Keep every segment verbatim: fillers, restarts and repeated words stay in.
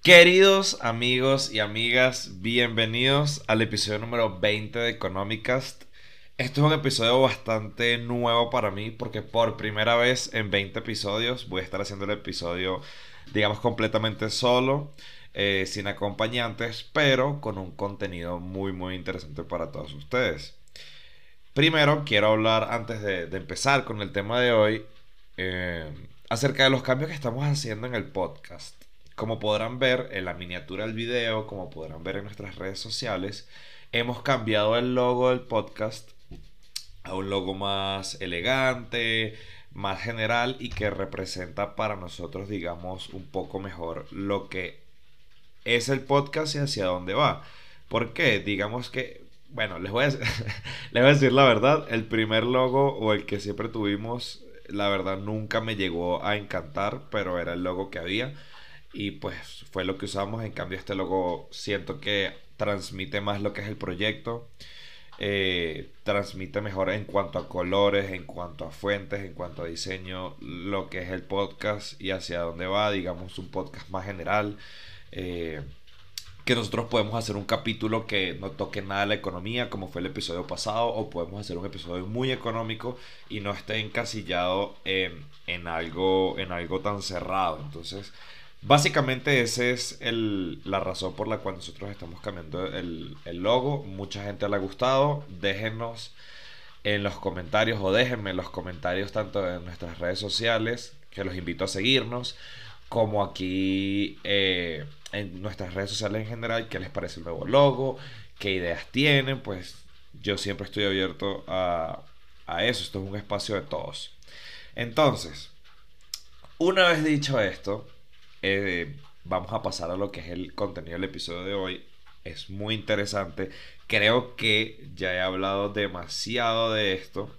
Queridos amigos y amigas, bienvenidos al episodio número veinte de Economicast. Este es un episodio bastante nuevo para mí porque por primera vez en veinte episodios voy a estar haciendo el episodio, digamos, completamente solo, eh, sin acompañantes, pero con un contenido muy muy interesante para todos ustedes. Primero quiero hablar, antes de, de empezar con el tema de hoy, eh, acerca de los cambios que estamos haciendo en el podcast. Como podrán ver en la miniatura del video, como podrán ver en nuestras redes sociales, hemos cambiado el logo del podcast a un logo más elegante, más general y que representa para nosotros, digamos, un poco mejor lo que es el podcast y hacia dónde va. ¿Por qué? Digamos que, bueno, les voy a, les voy a decir la verdad, el primer logo o el que siempre tuvimos, la verdad nunca me llegó a encantar, pero era el logo que había y pues fue lo que usamos. En cambio este logo siento que transmite más lo que es el proyecto, eh, transmite mejor en cuanto a colores, en cuanto a fuentes, en cuanto a diseño, lo que es el podcast y hacia dónde va, digamos un podcast más general, eh, que nosotros podemos hacer un capítulo que no toque nada de la economía, como fue el episodio pasado, o podemos hacer un episodio muy económico y no esté encasillado en, en algo, en algo tan cerrado. Entonces, básicamente esa es el, la razón por la cual nosotros estamos cambiando el, el logo. Mucha gente le ha gustado. Déjenos en los comentarios o déjenme en los comentarios tanto en nuestras redes sociales, que los invito a seguirnos, como aquí eh, en nuestras redes sociales en general, qué les parece el nuevo logo, qué ideas tienen. Pues yo siempre estoy abierto a, a eso. Esto es un espacio de todos. Entonces, una vez dicho esto, eh, vamos a pasar a lo que es el contenido del episodio de hoy. Es muy interesante. Creo que ya he hablado demasiado de esto.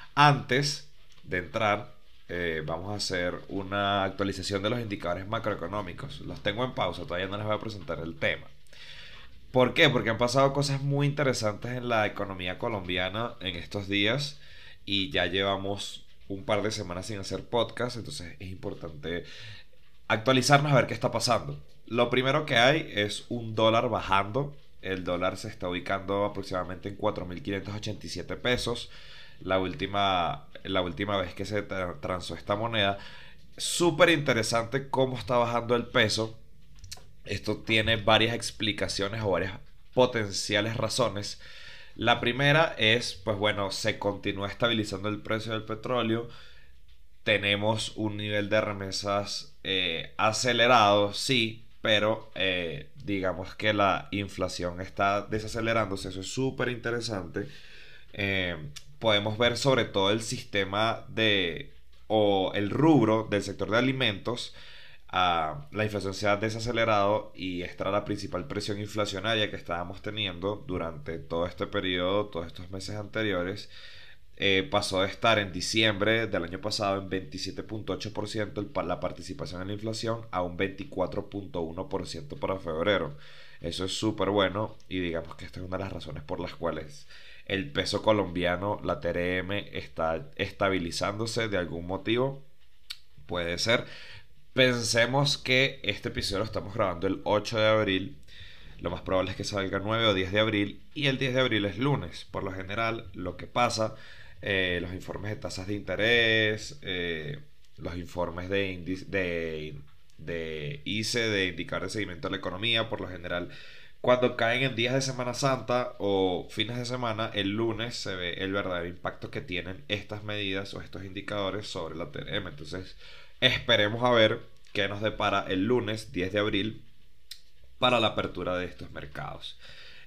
Antes de entrar, eh, vamos a hacer una actualización de los indicadores macroeconómicos. Los tengo en pausa, todavía no les voy a presentar el tema. ¿Por qué? Porque han pasado cosas muy interesantes en la economía colombiana en estos días y ya llevamos un par de semanas sin hacer podcast, entonces es importante actualizarnos a ver qué está pasando. Lo primero que hay es un dólar bajando. El dólar se está ubicando aproximadamente en cuatro mil quinientos ochenta y siete pesos. La última, la última vez que se tra- transó esta moneda. Súper interesante cómo está bajando el peso. Esto tiene varias explicaciones o varias potenciales razones. La primera es, pues bueno, se continúa estabilizando el precio del petróleo. Tenemos un nivel de remesas eh, acelerado, sí, pero eh, digamos que la inflación está desacelerándose. Eso es súper interesante. Eh, Podemos ver sobre todo el sistema de o el rubro del sector de alimentos. Uh, la inflación se ha desacelerado y esta era la principal presión inflacionaria que estábamos teniendo durante todo este periodo, todos estos meses anteriores. Eh, pasó de estar en diciembre del año pasado en veintisiete punto ocho por ciento la participación en la inflación a un veinticuatro punto uno por ciento para febrero. Eso es súper bueno y digamos que esta es una de las razones por las cuales el peso colombiano, la T R M, está estabilizándose de algún motivo. Puede ser. Pensemos que este episodio lo estamos grabando el ocho de abril. Lo más probable es que salga nueve o diez de abril. Y el diez de abril es lunes. Por lo general, lo que pasa, eh, los informes de tasas de interés, eh, los informes de, índice, de, de I C E, de indicar de seguimiento de la economía, por lo general, cuando caen en días de Semana Santa o fines de semana, el lunes se ve el verdadero impacto que tienen estas medidas o estos indicadores sobre la T R M. Entonces, esperemos a ver qué nos depara el lunes diez de abril para la apertura de estos mercados.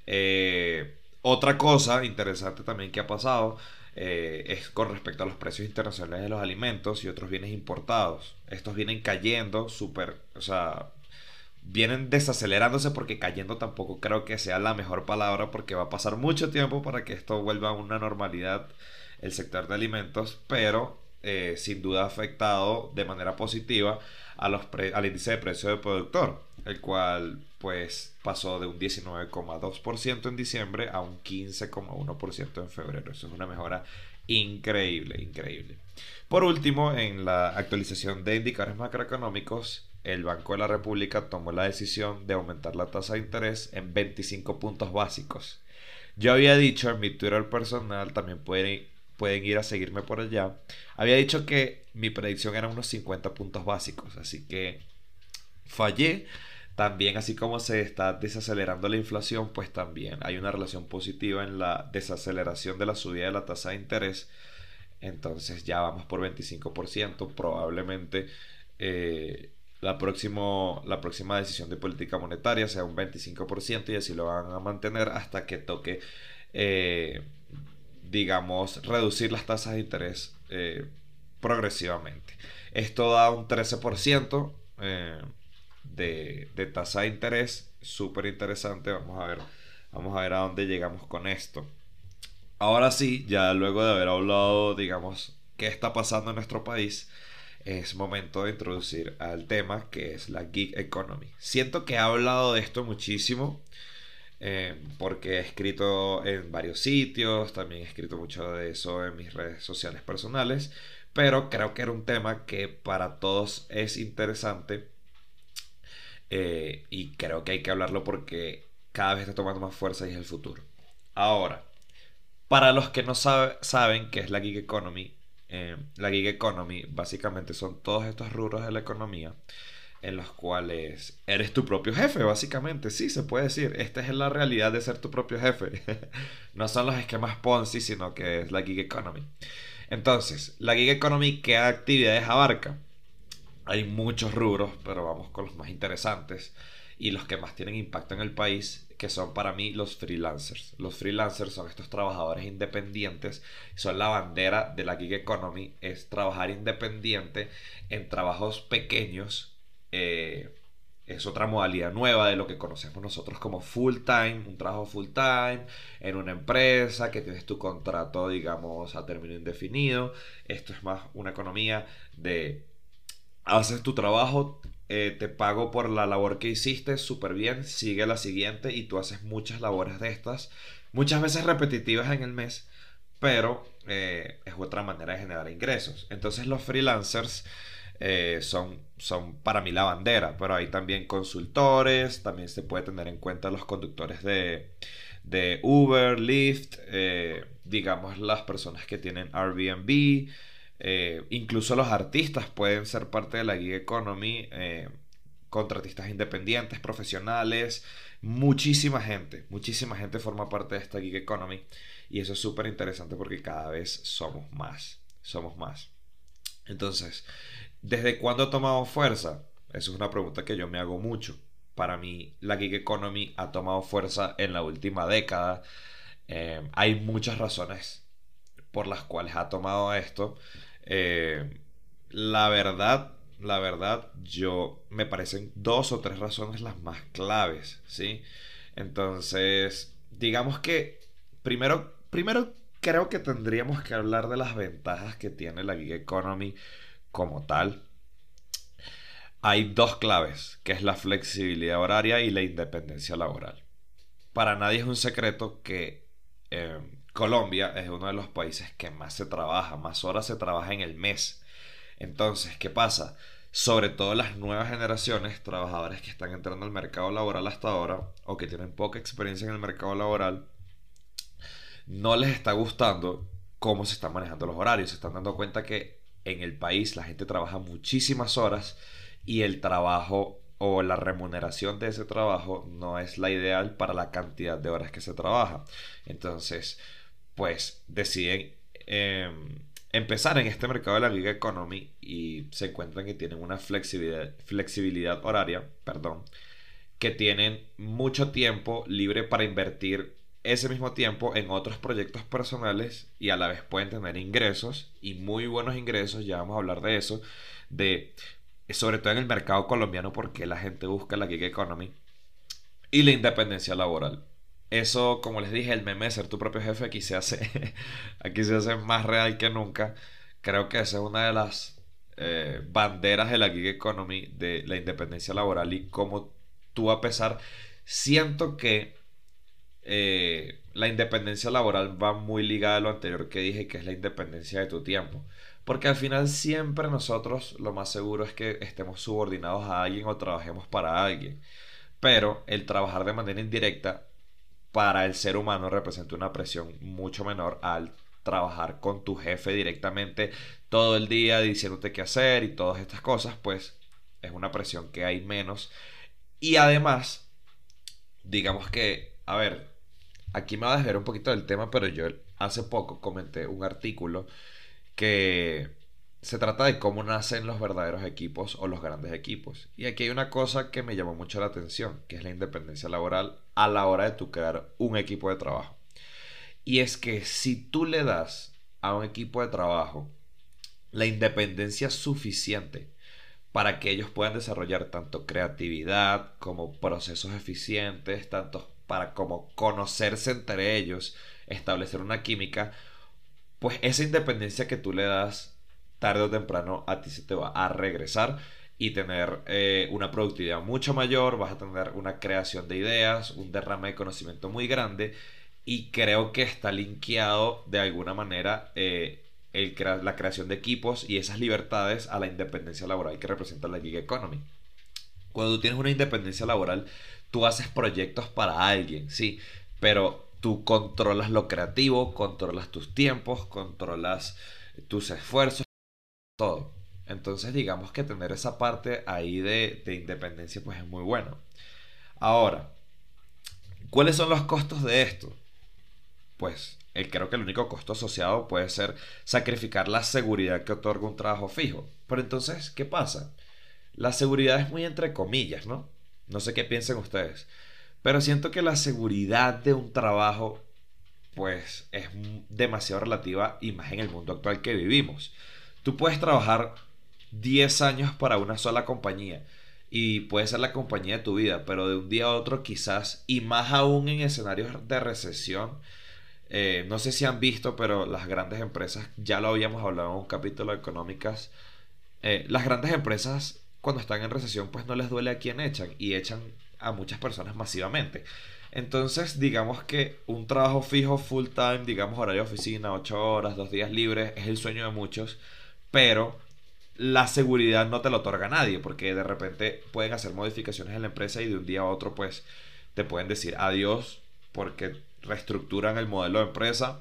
Eh, Otra cosa interesante también que ha pasado eh, es con respecto a los precios internacionales de los alimentos y otros bienes importados. Estos vienen cayendo súper, o sea, vienen desacelerándose, porque cayendo tampoco creo que sea la mejor palabra, porque va a pasar mucho tiempo para que esto vuelva a una normalidad, el sector de alimentos, pero eh, sin duda ha afectado de manera positiva a los pre al índice de precio del productor, el cual pues pasó de un diecinueve coma dos por ciento en diciembre a un quince coma uno por ciento en febrero. Eso es una mejora increíble, increíble. Por último, en la actualización de indicadores macroeconómicos, el Banco de la República tomó la decisión de aumentar la tasa de interés en veinticinco puntos básicos. Yo había dicho en mi Twitter personal, también pueden, pueden ir a seguirme por allá, había dicho que mi predicción era unos cincuenta puntos básicos, así que fallé. También, así como se está desacelerando la inflación, pues también hay una relación positiva en la desaceleración de la subida de la tasa de interés. Entonces ya vamos por veinticinco por ciento. Probablemente eh, la, próximo, la próxima decisión de política monetaria sea un veinticinco por ciento y así lo van a mantener hasta que toque, eh, digamos, reducir las tasas de interés eh, progresivamente. Esto da un trece por ciento eh, de, de tasa de interés. Súper interesante. Vamos a ver, vamos a ver a dónde llegamos con esto. Ahora sí, ya luego de haber hablado, digamos, qué está pasando en nuestro país, es momento de introducir al tema que es la gig economy. Siento que he hablado de esto muchísimo eh, porque he escrito en varios sitios, también he escrito mucho de eso en mis redes sociales personales, pero creo que era un tema que para todos es interesante eh, y creo que hay que hablarlo porque cada vez está tomando más fuerza y es el futuro. Ahora, para los que no sabe- saben qué es la gig economy, eh, la gig economy básicamente son todos estos rubros de la economía en los cuales eres tu propio jefe, básicamente, sí, se puede decir. Esta es la realidad de ser tu propio jefe. No son los esquemas Ponzi, sino que es la gig economy. Entonces, la gig economy, ¿qué actividades abarca? Hay muchos rubros, pero vamos con los más interesantes y los que más tienen impacto en el país, que son para mí los freelancers. Los freelancers son estos trabajadores independientes, son la bandera de la gig economy, es trabajar independiente en trabajos pequeños. eh, es otra modalidad nueva de lo que conocemos nosotros como full time, un trabajo full time en una empresa que tienes tu contrato, digamos, a término indefinido. Esto es más una economía de haces tu trabajo, eh, te pago por la labor que hiciste, súper bien, sigue la siguiente y tú haces muchas labores de estas, muchas veces repetitivas en el mes, pero eh, es otra manera de generar ingresos. Entonces los freelancers eh, son, son para mí la bandera, pero hay también consultores, también se puede tener en cuenta los conductores de, de Uber, Lyft, eh, digamos las personas que tienen Airbnb, eh, incluso los artistas pueden ser parte de la gig economy, eh, contratistas independientes, profesionales, muchísima gente, muchísima gente forma parte de esta gig economy y eso es súper interesante porque cada vez somos más, somos más. Entonces, ¿desde cuándo ha tomado fuerza? Esa es una pregunta que yo me hago mucho. Para mí, la gig economy ha tomado fuerza en la última década. Eh, hay muchas razones por las cuales ha tomado esto. Eh, la verdad, la verdad, yo me parecen dos o tres razones las más claves, ¿sí? Entonces, digamos que primero, primero creo que tendríamos que hablar de las ventajas que tiene la gig economy como tal. Hay dos claves, que es la flexibilidad horaria y la independencia laboral. Para nadie es un secreto que eh, Colombia es uno de los países que más se trabaja, más horas se trabaja en el mes. Entonces, ¿qué pasa? Sobre todo las nuevas generaciones, trabajadores que están entrando al mercado laboral hasta ahora o que tienen poca experiencia en el mercado laboral, no les está gustando cómo se están manejando los horarios. Se están dando cuenta que en el país la gente trabaja muchísimas horas y el trabajo o la remuneración de ese trabajo no es la ideal para la cantidad de horas que se trabaja. Entonces, pues deciden eh, empezar en este mercado de la gig economy y se encuentran que tienen una flexibilidad, flexibilidad horaria, perdón, que tienen mucho tiempo libre para invertir ese mismo tiempo en otros proyectos personales y a la vez pueden tener ingresos y muy buenos ingresos, ya vamos a hablar de eso, de sobre todo en el mercado colombiano porque la gente busca la gig economy y la independencia laboral. Eso, como les dije, el meme de ser tu propio jefe aquí se hace, aquí se hace más real que nunca. Creo que esa es una de las eh, banderas de la gig economy, de la independencia laboral y cómo tú a pesar, siento que eh, la independencia laboral va muy ligada a lo anterior que dije, que es la independencia de tu tiempo. Porque al final siempre nosotros lo más seguro es que estemos subordinados a alguien o trabajemos para alguien. Pero el trabajar de manera indirecta para el ser humano representa una presión mucho menor al trabajar con tu jefe directamente todo el día diciéndote qué hacer y todas estas cosas, pues es una presión que hay menos. Y además, digamos que, a ver, aquí me va a desviar un poquito del tema, pero yo hace poco comenté un artículo que se trata de cómo nacen los verdaderos equipos o los grandes equipos. Y aquí hay una cosa que me llamó mucho la atención, que es la independencia laboral a la hora de tu crear un equipo de trabajo. Y es que si tú le das a un equipo de trabajo la independencia suficiente para que ellos puedan desarrollar tanto creatividad como procesos eficientes, tanto para como conocerse entre ellos, establecer una química, pues esa independencia que tú le das tarde o temprano a ti se te va a regresar y tener eh, una productividad mucho mayor, vas a tener una creación de ideas, un derrame de conocimiento muy grande y creo que está linkeado de alguna manera eh, el crea- la creación de equipos y esas libertades a la independencia laboral que representa la gig economy. Cuando tú tienes una independencia laboral, tú haces proyectos para alguien, sí, pero tú controlas lo creativo, controlas tus tiempos, controlas tus esfuerzos, todo. Entonces, digamos que tener esa parte ahí de, de independencia, pues es muy bueno. Ahora, ¿cuáles son los costos de esto? Pues eh, creo que el único costo asociado puede ser sacrificar la seguridad que otorga un trabajo fijo. Pero entonces, ¿qué pasa? La seguridad es muy entre comillas, ¿no? No sé qué piensen ustedes. Pero siento que la seguridad de un trabajo, pues, es demasiado relativa y más en el mundo actual que vivimos. Tú puedes trabajar diez años para una sola compañía y puede ser la compañía de tu vida, pero de un día a otro quizás, y más aún en escenarios de recesión, eh, no sé si han visto, pero las grandes empresas, ya lo habíamos hablado en un capítulo de económicas, eh, las grandes empresas cuando están en recesión pues no les duele a quién echan y echan a muchas personas masivamente. Entonces digamos que un trabajo fijo full time, digamos horario de oficina, ocho horas, dos días libres, es el sueño de muchos, pero la seguridad no te lo otorga nadie porque de repente pueden hacer modificaciones en la empresa y de un día a otro pues te pueden decir adiós porque reestructuran el modelo de empresa.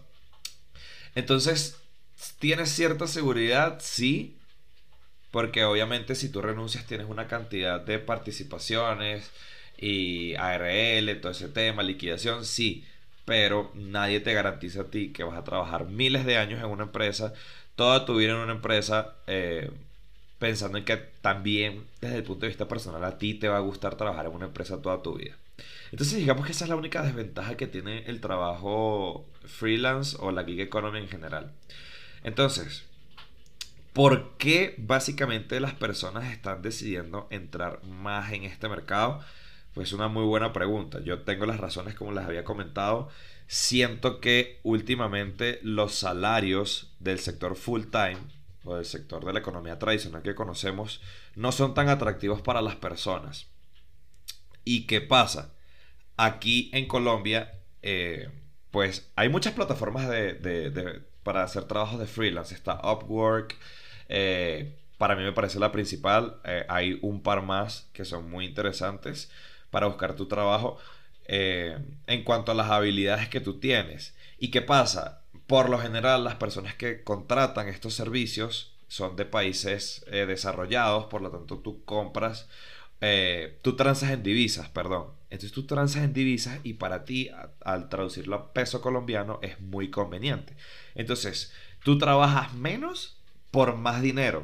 Entonces, ¿tienes cierta seguridad? Sí, porque obviamente si tú renuncias tienes una cantidad de participaciones y A R L, todo ese tema, liquidación, sí. Pero nadie te garantiza a ti que vas a trabajar miles de años en una empresa, toda tu vida en una empresa, eh, pensando en que también desde el punto de vista personal a ti te va a gustar trabajar en una empresa toda tu vida. Entonces digamos que esa es la única desventaja que tiene el trabajo freelance o la gig economy en general. Entonces, ¿por qué básicamente las personas están decidiendo entrar más en este mercado? Pues una muy buena pregunta. Yo tengo las razones como las había comentado. Siento que últimamente los salarios del sector full time o del sector de la economía tradicional que conocemos no son tan atractivos para las personas. ¿Y qué pasa? Aquí en Colombia, eh, pues hay muchas plataformas de, de- de- para hacer trabajos de freelance. Está Upwork, eh, para mí me parece la principal. Eh, hay un par más que son muy interesantes para buscar tu trabajo eh, en cuanto a las habilidades que tú tienes. ¿Y qué pasa? Por lo general, las personas que contratan estos servicios son de países eh, desarrollados, por lo tanto tú compras eh, tú transas en divisas, perdón. Entonces tú transas en divisas y para ti, a- al traducirlo a peso colombiano, es muy conveniente. Entonces, tú trabajas menos por más dinero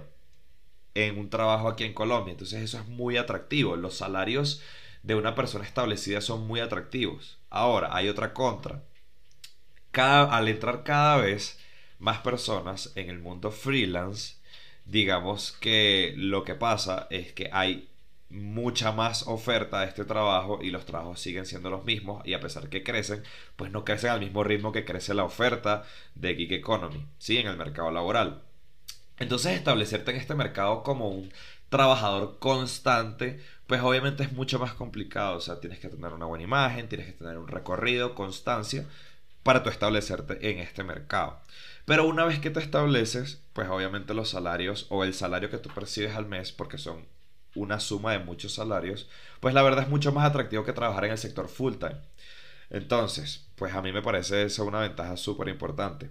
en un trabajo aquí en Colombia. Entonces eso es muy atractivo. Los salarios de una persona establecida son muy atractivos. Ahora, hay otra contra. Cada, al entrar cada vez más personas en el mundo freelance, digamos que lo que pasa es que hay mucha más oferta de este trabajo y los trabajos siguen siendo los mismos y a pesar que crecen, pues no crecen al mismo ritmo que crece la oferta de gig economy, ¿sí? En el mercado laboral. Entonces establecerte en este mercado como un trabajador constante, pues obviamente es mucho más complicado. O sea, tienes que tener una buena imagen, tienes que tener un recorrido, constancia, para tú establecerte en este mercado. Pero una vez que te estableces, pues obviamente los salarios o el salario que tú percibes al mes, porque son una suma de muchos salarios, pues la verdad es mucho más atractivo que trabajar en el sector full time. Entonces, pues a mí me parece eso una ventaja súper importante.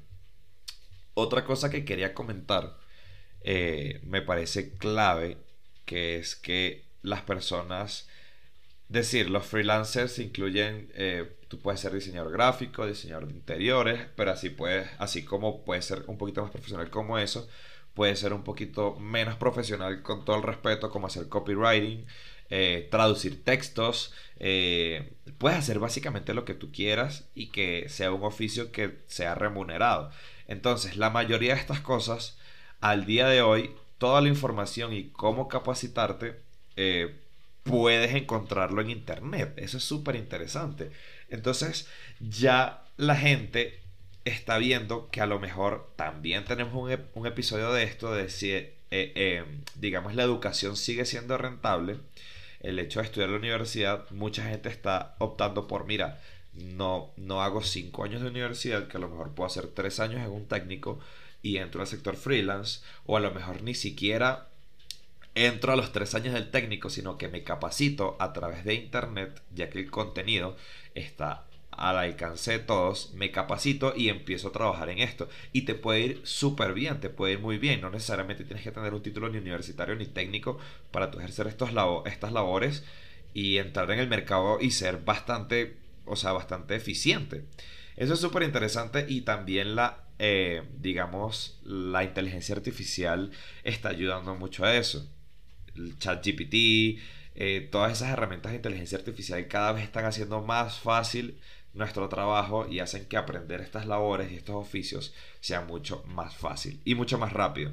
Otra cosa que quería comentar, eh, me parece clave, que es que las personas, decir, los freelancers incluyen, eh, tú puedes ser diseñador gráfico, diseñador de interiores, pero así puedes, así como puedes ser un poquito más profesional como eso, puede ser un poquito menos profesional con todo el respeto, como hacer copywriting, eh, traducir textos, eh, puedes hacer básicamente lo que tú quieras y que sea un oficio que sea remunerado. Entonces, la mayoría de estas cosas, al día de hoy, toda la información y cómo capacitarte, eh, puedes encontrarlo en internet. Eso es súper interesante. Entonces, ya la gente está viendo que a lo mejor también tenemos un, ep- un episodio de esto, de si, eh, eh, digamos, la educación sigue siendo rentable. El hecho de estudiar en la universidad, mucha gente está optando por, mira, no, no hago cinco años de universidad, que a lo mejor puedo hacer tres años en un técnico y entro al sector freelance, o a lo mejor ni siquiera entro a los tres años del técnico, sino que me capacito a través de internet, ya que el contenido está al alcance de todos, me capacito y empiezo a trabajar en esto. Y te puede ir súper bien, te puede ir muy bien. No necesariamente tienes que tener un título ni universitario ni técnico para tu ejercer estos labo- estas labores y entrar en el mercado y ser bastante, o sea, bastante eficiente. Eso es súper interesante y también la, eh, digamos, la inteligencia artificial está ayudando mucho a eso. El ChatGPT, eh, todas esas herramientas de inteligencia artificial cada vez están haciendo más fácil nuestro trabajo y hacen que aprender estas labores y estos oficios sea mucho más fácil y mucho más rápido.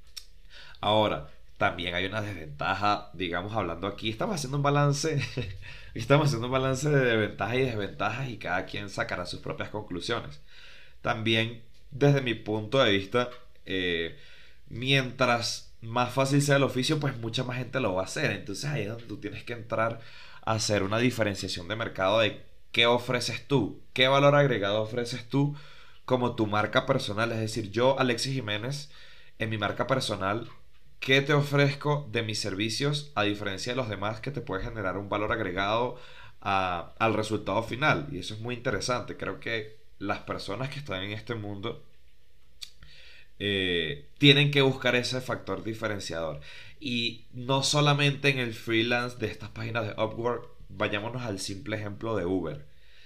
Ahora, también hay una desventaja, digamos, hablando aquí, estamos haciendo un balance, estamos haciendo un balance de ventajas y desventajas y cada quien sacará sus propias conclusiones. También, desde mi punto de vista, eh, mientras más fácil sea el oficio, pues mucha más gente lo va a hacer. Entonces ahí es donde tú tienes que entrar a hacer una diferenciación de mercado de qué ofreces tú, qué valor agregado ofreces tú como tu marca personal. Es decir, yo, Alexis Jiménez, en mi marca personal, ¿qué te ofrezco de mis servicios a diferencia de los demás que te puede generar un valor agregado a- al resultado final? Y eso es muy interesante. Creo que las personas que están en este mundo eh, tienen que buscar ese factor diferenciador. Y no solamente en el freelance de estas páginas de Upwork, vayámonos al simple ejemplo de Uber.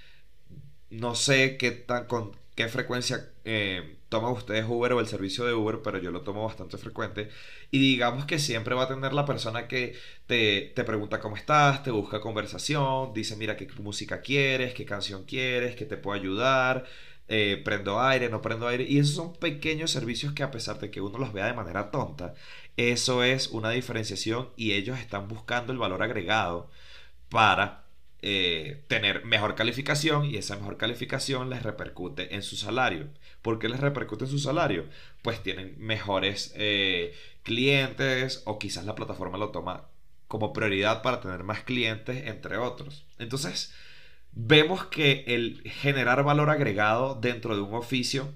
No sé qué tan, con qué frecuencia eh, toman ustedes Uber o el servicio de Uber, pero yo lo tomo bastante frecuente. Y digamos que siempre va a tener la persona que te, te pregunta cómo estás, te busca conversación, dice mira qué música quieres, qué canción quieres, qué te puedo ayudar, eh, prendo aire, no prendo aire. Y esos son pequeños servicios que a pesar de que uno los vea de manera tonta, eso es una diferenciación y ellos están buscando el valor agregado para eh, tener mejor calificación y esa mejor calificación les repercute en su salario. ¿Por qué les repercute en su salario? Pues tienen mejores eh, clientes o quizás la plataforma lo toma como prioridad para tener más clientes, entre otros. Entonces, vemos que el generar valor agregado dentro de un oficio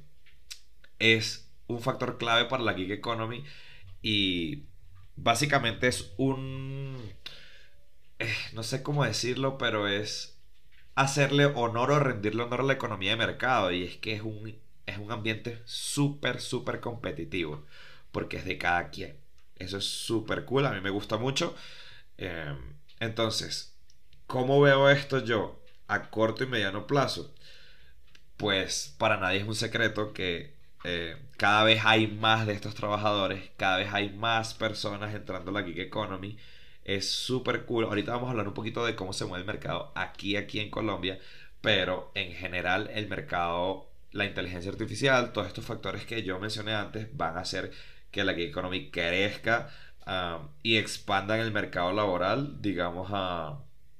es un factor clave para la gig economy y básicamente es un eh, no sé cómo decirlo, pero es hacerle honor o rendirle honor a la economía de mercado. Y es que es un, es un ambiente súper, súper competitivo. Porque es de cada quien. Eso es súper cool, a mí me gusta mucho. Eh, entonces, ¿cómo veo esto yo a corto y mediano plazo? Pues para nadie es un secreto que eh, cada vez hay más de estos trabajadores, cada vez hay más personas entrando a la gig economy. Es súper cool. Ahorita vamos a hablar un poquito de cómo se mueve el mercado aquí, aquí en Colombia, pero en general el mercado, la inteligencia artificial, todos estos factores que yo mencioné antes van a hacer que la gig economy crezca um, y expanda en el mercado laboral, digamos, a,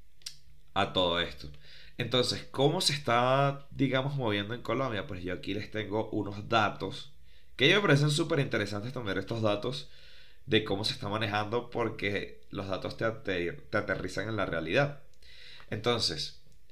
a todo esto. Entonces, ¿cómo se está, digamos, moviendo en Colombia? Pues yo aquí les tengo unos datos que a mí me parecen súper interesantes tener estos datos de cómo se está manejando porque los datos te, te, te aterrizan en la realidad. Entonces,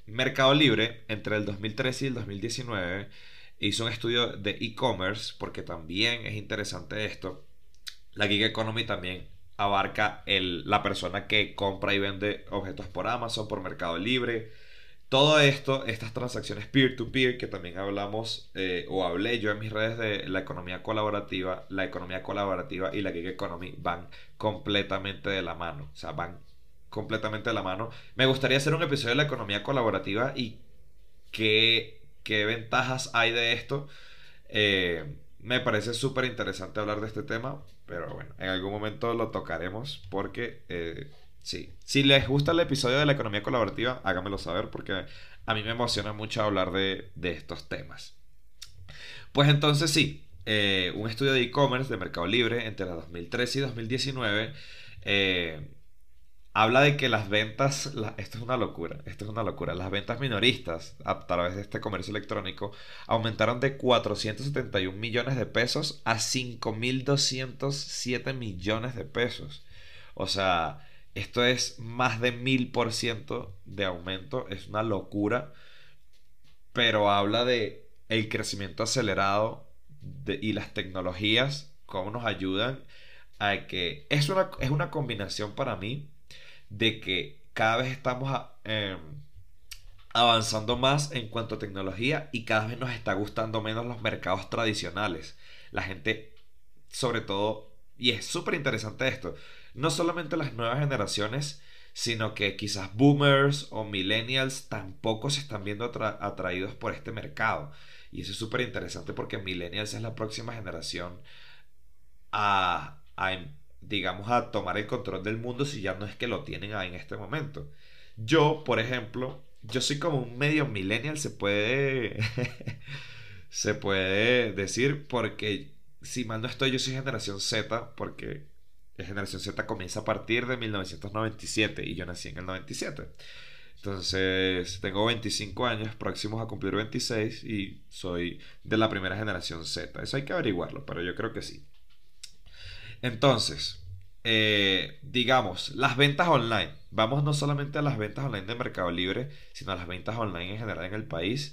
Mercado Libre, entre el dos mil trece y el dos mil diecinueve, hizo un estudio de e-commerce, porque también es interesante esto. La gig economy también abarca el, la persona que compra y vende objetos por Amazon, por Mercado Libre. Todo esto, estas transacciones peer-to-peer, que también hablamos eh, o hablé yo en mis redes de la economía colaborativa, la economía colaborativa y la gig economy van completamente de la mano. O sea, van completamente de la mano. Me gustaría hacer un episodio de la economía colaborativa y qué, qué ventajas hay de esto. Eh, me parece súper interesante hablar de este tema, pero bueno, en algún momento lo tocaremos porque eh, sí. Si les gusta el episodio de la economía colaborativa, háganmelo saber porque a mí me emociona mucho hablar de, de estos temas. Pues entonces sí, eh, un estudio de e-commerce de Mercado Libre entre dos mil trece y dos mil diecinueve eh, habla de que las ventas, la- esto es una locura, esto es una locura, las ventas minoristas a través de este comercio electrónico aumentaron de cuatrocientos setenta y un millones de pesos a cinco mil doscientos siete millones de pesos. O sea, esto es más de mil por ciento de aumento, es una locura, pero habla de el crecimiento acelerado de- y las tecnologías, cómo nos ayudan a que es una, es una combinación para mí de que cada vez estamos a- em, avanzando más en cuanto a tecnología y cada vez nos está gustando menos los mercados tradicionales. La gente, sobre todo, y es súper interesante esto, no solamente las nuevas generaciones, sino que quizás boomers o millennials tampoco se están viendo atra- atraídos por este mercado. Y eso es súper interesante porque millennials es la próxima generación a, a, em- digamos, a tomar el control del mundo si ya no es que lo tienen ahí en este momento. Yo, por ejemplo, yo soy como un medio millennial, se puede, se puede decir, porque si mal no estoy, yo soy generación Z, porque la generación Z comienza a partir de mil novecientos noventa y siete y yo nací en el noventa y siete. Entonces, tengo veinticinco años, próximos a cumplir veintiséis y soy de la primera generación Z. Eso hay que averiguarlo, pero yo creo que sí. Entonces, eh, digamos, las ventas online. Vamos no solamente a las ventas online de Mercado Libre, sino a las ventas online en general en el país.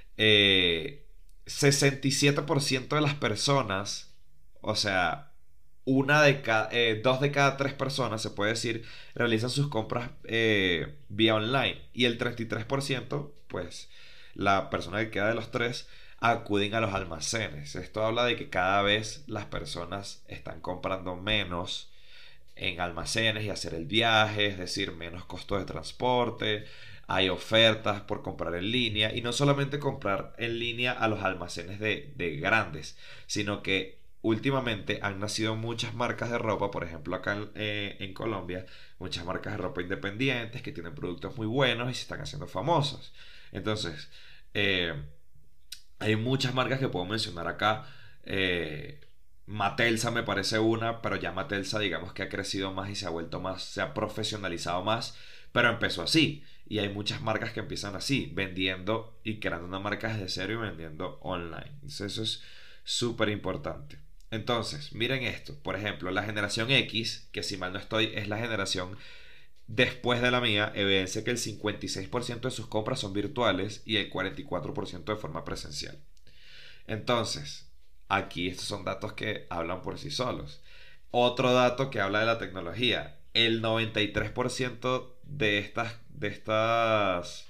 Eh, sesenta y siete por ciento de las personas, o sea, una de cada, eh, dos de cada tres personas, se puede decir, realizan sus compras eh, vía online. Y el treinta y tres por ciento, pues, la persona que queda de los tres, acuden a los almacenes. Esto habla de que cada vez las personas están comprando menos en almacenes y hacer el viaje, es decir, menos costos de transporte. Hay ofertas por comprar en línea y no solamente comprar en línea a los almacenes de, de grandes, sino que últimamente han nacido muchas marcas de ropa, por ejemplo acá en, eh, en Colombia, muchas marcas de ropa independientes que tienen productos muy buenos y se están haciendo famosas. Entonces, eh, hay muchas marcas que puedo mencionar acá. Eh, Matelsa me parece una, pero ya Matelsa digamos que ha crecido más y se ha vuelto más, se ha profesionalizado más, pero empezó así. Y hay muchas marcas que empiezan así, vendiendo y creando una marca desde cero y vendiendo online. Entonces eso es súper importante. Entonces, miren esto. Por ejemplo, la generación X, que si mal no estoy, es la generación después de la mía, evidencia que el cincuenta y seis por ciento de sus compras son virtuales y el cuarenta y cuatro por ciento de forma presencial. Entonces, aquí estos son datos que hablan por sí solos. Otro dato que habla de la tecnología. El noventa y tres por ciento de estas, de estas,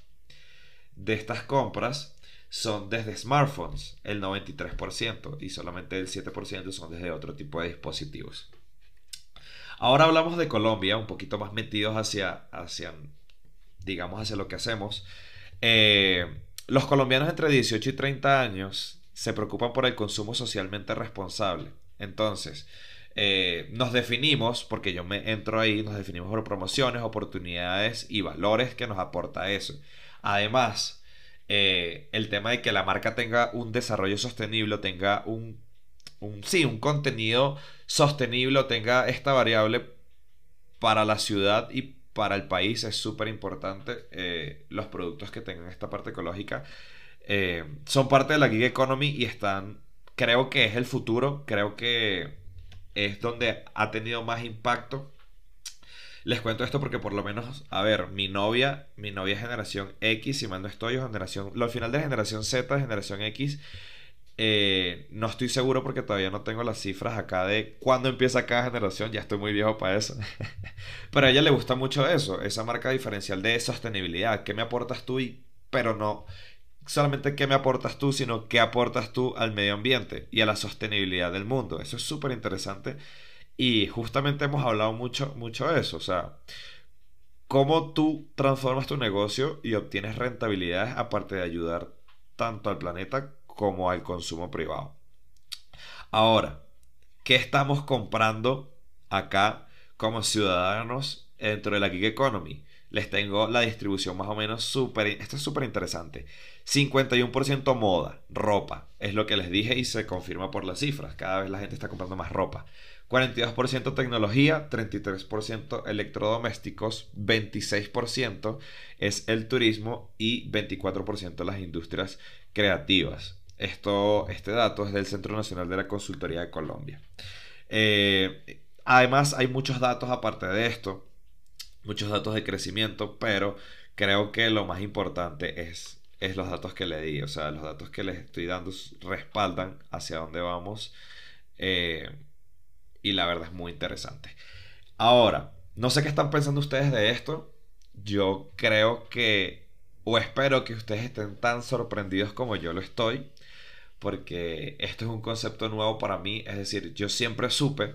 de estas compras son desde smartphones, el noventa y tres por ciento, y solamente el siete por ciento son desde otro tipo de dispositivos. Ahora hablamos de Colombia, un poquito más metidos hacia, hacia digamos, hacia lo que hacemos. Eh, los colombianos entre dieciocho y treinta años se preocupan por el consumo socialmente responsable. Entonces, eh, nos definimos, porque yo me entro ahí, nos definimos por promociones, oportunidades y valores que nos aporta eso. Además, eh, el tema de que la marca tenga un desarrollo sostenible, tenga un, un, sí, un contenido sostenible, tenga esta variable para la ciudad y para el país es súper importante. Eh, los productos que tengan esta parte ecológica eh, son parte de la gig economy y están, creo que es el futuro, creo que es donde ha tenido más impacto. Les cuento esto porque por lo menos, a ver, mi novia, mi novia es generación X, si mal no estoy, o generación, lo al final de generación Z, generación X, eh, no estoy seguro porque todavía no tengo las cifras acá de cuándo empieza cada generación, ya estoy muy viejo para eso. Pero a ella le gusta mucho eso, esa marca diferencial de sostenibilidad. ¿Qué me aportas tú? Y, pero no solamente qué me aportas tú, sino qué aportas tú al medio ambiente y a la sostenibilidad del mundo. Eso es súper interesante y justamente hemos hablado mucho, mucho de eso. O sea, cómo tú transformas tu negocio y obtienes rentabilidades aparte de ayudar tanto al planeta como al consumo privado. Ahora, ¿qué estamos comprando acá como ciudadanos dentro de la gig economy? Les tengo la distribución más o menos súper... Esto es súper interesante. cincuenta y uno por ciento moda, ropa. Es lo que les dije y se confirma por las cifras. Cada vez la gente está comprando más ropa. cuarenta y dos por ciento tecnología, treinta y tres por ciento electrodomésticos, veintiséis por ciento es el turismo y veinticuatro por ciento las industrias creativas. Esto, este dato es del Centro Nacional de la Consultoría de Colombia. Eh, además, hay muchos datos aparte de esto, muchos datos de crecimiento, pero creo que lo más importante es, es los datos que le di. O sea, los datos que les estoy dando respaldan hacia dónde vamos. Eh, y la verdad es muy interesante. Ahora, no sé qué están pensando ustedes de esto. Yo creo que, o espero que ustedes estén tan sorprendidos como yo lo estoy, porque esto es un concepto nuevo para mí. Es decir, yo siempre supe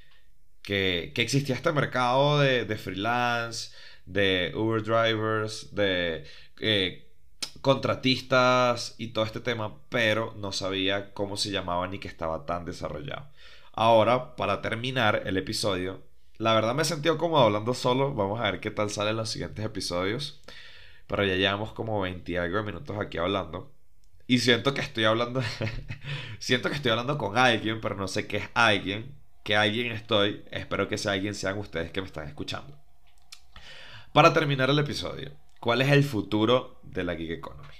que, que existía este mercado de, de freelance, de Uber drivers, de eh, contratistas y todo este tema, pero no sabía cómo se llamaba ni que estaba tan desarrollado. Ahora, para terminar el episodio, la verdad me he sentido cómodo hablando solo. Vamos a ver qué tal salen los siguientes episodios. Pero ya llevamos como veinte y algo de minutos aquí hablando. Y siento que estoy hablando. Siento que estoy hablando con alguien, pero no sé qué es alguien. Que alguien estoy. Espero que ese alguien sean ustedes que me están escuchando. Para terminar el episodio, ¿cuál es el futuro de la gig economy?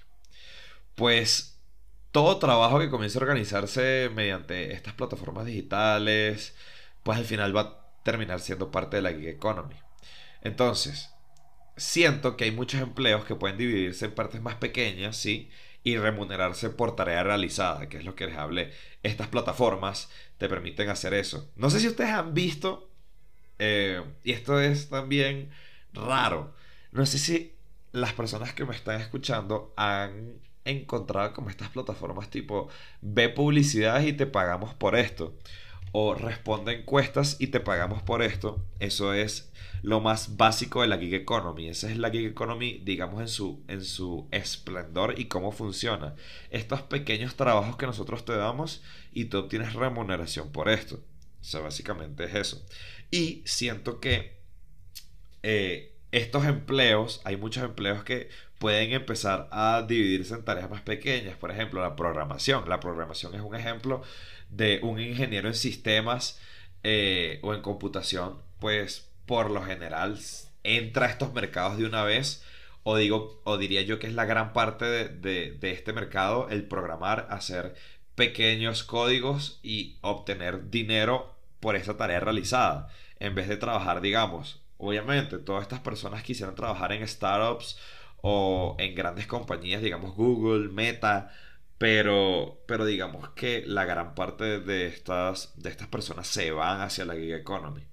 Pues todo trabajo que comience a organizarse mediante estas plataformas digitales, pues al final va a terminar siendo parte de la gig economy. Entonces, siento que hay muchos empleos que pueden dividirse en partes más pequeñas, ¿sí? Y remunerarse por tarea realizada, que es lo que les hablé. Estas plataformas te permiten hacer eso. No sé si ustedes han visto, eh, y esto es también raro, no sé si las personas que me están escuchando han encontrado como estas plataformas tipo ve publicidad y te pagamos por esto o responde encuestas y te pagamos por esto. Eso es lo más básico de la gig economy. Esa es la gig economy, digamos, en su, en su esplendor y cómo funciona. Estos pequeños trabajos que nosotros te damos y tú obtienes remuneración por esto. O sea, básicamente es eso. Y siento que eh, estos empleos, hay muchos empleos que pueden empezar a dividirse en tareas más pequeñas. Por ejemplo, la programación. La programación es un ejemplo de un ingeniero en sistemas eh, o en computación. Pues por lo general entra a estos mercados de una vez. O, digo, o diría yo que es la gran parte de, de, de este mercado, el programar, hacer pequeños códigos y obtener dinero por esa tarea realizada en vez de trabajar, digamos, obviamente, todas estas personas quisieran trabajar en startups o en grandes compañías, digamos Google, Meta, pero, pero digamos que la gran parte de estas, de estas personas se van hacia la gig economy.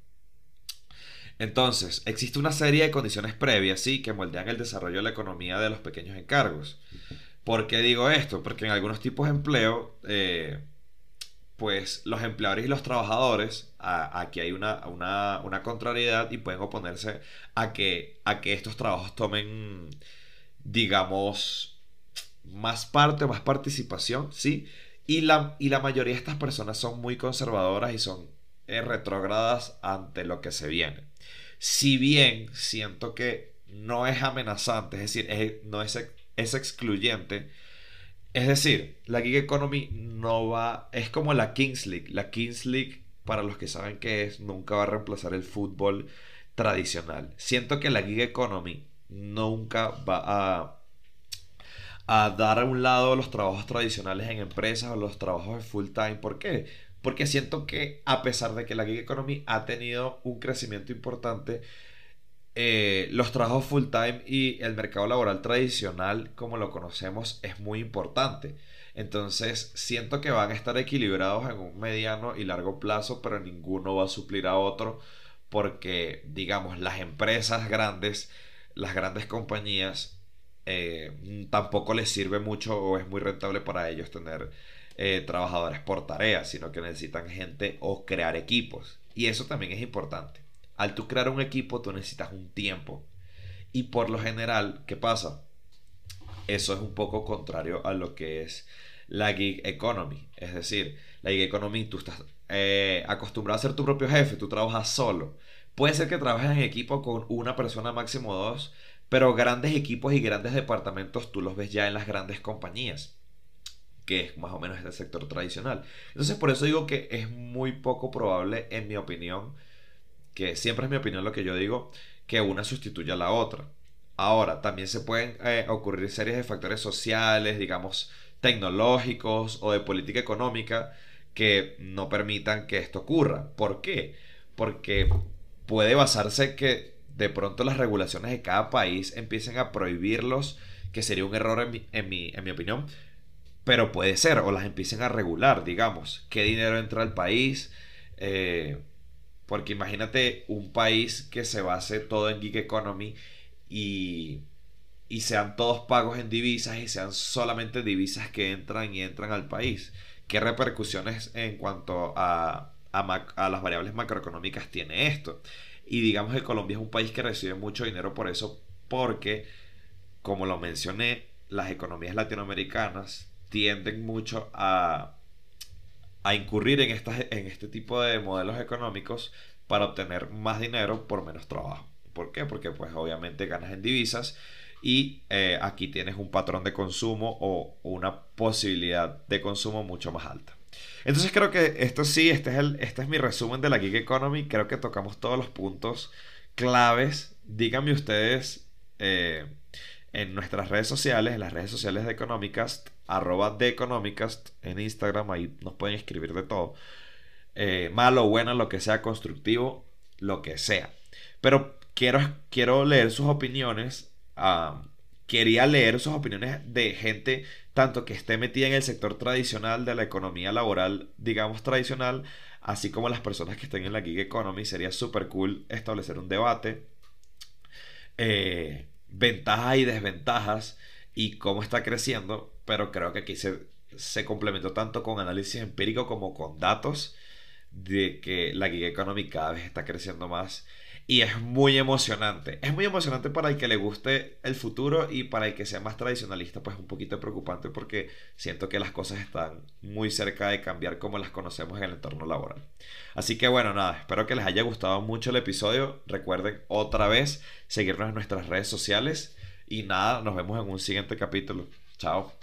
Entonces, existe una serie de condiciones previas, sí, que moldean el desarrollo de la economía de los pequeños encargos. ¿Por qué digo esto? Porque en algunos tipos de empleo, eh, pues los empleadores y los trabajadores, a- aquí hay una, una, una contrariedad y pueden oponerse a que, a que estos trabajos tomen, digamos, más parte o más participación, ¿sí? Y la, y la mayoría de estas personas son muy conservadoras y son eh, retrógradas ante lo que se viene. Si bien siento que no es amenazante, es decir, es- no es, ex- es excluyente, es decir, la gig economy no va, es como la Kings League. La Kings League, para los que saben qué es, nunca va a reemplazar el fútbol tradicional. Siento que la gig economy nunca va a, a dar a un lado los trabajos tradicionales en empresas o los trabajos de full time. ¿Por qué? Porque siento que a pesar de que la gig economy ha tenido un crecimiento importante, eh, los trabajos full time y el mercado laboral tradicional como lo conocemos es muy importante. Entonces siento que van a estar equilibrados en un mediano y largo plazo, pero ninguno va a suplir a otro porque, digamos, las empresas grandes, las grandes compañías, eh, tampoco les sirve mucho o es muy rentable para ellos tener eh, trabajadores por tarea, sino que necesitan gente o crear equipos. Y eso también es importante. Al tú crear un equipo, tú necesitas un tiempo. Y por lo general, ¿qué pasa? Eso es un poco contrario a lo que es la gig economy. Es decir, la gig economy, tú estás eh, acostumbrado a ser tu propio jefe, tú trabajas solo. Puede ser que trabajes en equipo con una persona, máximo dos, pero grandes equipos y grandes departamentos tú los ves ya en las grandes compañías, que es más o menos este sector tradicional. Entonces, por eso digo que es muy poco probable, en mi opinión, que siempre es mi opinión lo que yo digo, que una sustituya a la otra. Ahora, también se pueden eh, ocurrir series de factores sociales, digamos, tecnológicos o de política económica que no permitan que esto ocurra. ¿Por qué? Porque puede basarse que de pronto las regulaciones de cada país empiecen a prohibirlos, que sería un error en mi, en mi, en mi opinión, pero puede ser, o las empiecen a regular, digamos, qué dinero entra al país, eh, porque imagínate un país que se base todo en gig economy y, y sean todos pagos en divisas y sean solamente divisas que entran y entran al país. ¿Qué repercusiones en cuanto a, a, mac- a las variables macroeconómicas tiene esto? Y digamos que Colombia es un país que recibe mucho dinero por eso, porque, como lo mencioné, las economías latinoamericanas tienden mucho a a incurrir en, estas, en este tipo de modelos económicos para obtener más dinero por menos trabajo. ¿Por qué? Porque pues obviamente ganas en divisas y eh, aquí tienes un patrón de consumo o una posibilidad de consumo mucho más alta. Entonces creo que esto sí, este es, el, este es mi resumen de la Gig Economy. Creo que tocamos todos los puntos claves. Díganme ustedes eh, en nuestras redes sociales, en las redes sociales de Economicast, arroba de Economicast en Instagram, ahí nos pueden escribir de todo. Eh, malo, bueno, lo que sea, constructivo, lo que sea. Pero quiero, quiero leer sus opiniones. Uh, quería leer sus opiniones de gente tanto que esté metida en el sector tradicional de la economía laboral, digamos tradicional, así como las personas que estén en la gig economy. Sería súper cool establecer un debate, eh, ventajas y desventajas y cómo está creciendo, pero creo que aquí se, se complementó tanto con análisis empírico como con datos de que la gig economy cada vez está creciendo más y es muy emocionante. Es muy emocionante para el que le guste el futuro y para el que sea más tradicionalista, pues un poquito preocupante porque siento que las cosas están muy cerca de cambiar como las conocemos en el entorno laboral. Así que bueno, nada, espero que les haya gustado mucho el episodio. Recuerden otra vez seguirnos en nuestras redes sociales y nada, nos vemos en un siguiente capítulo. Chao.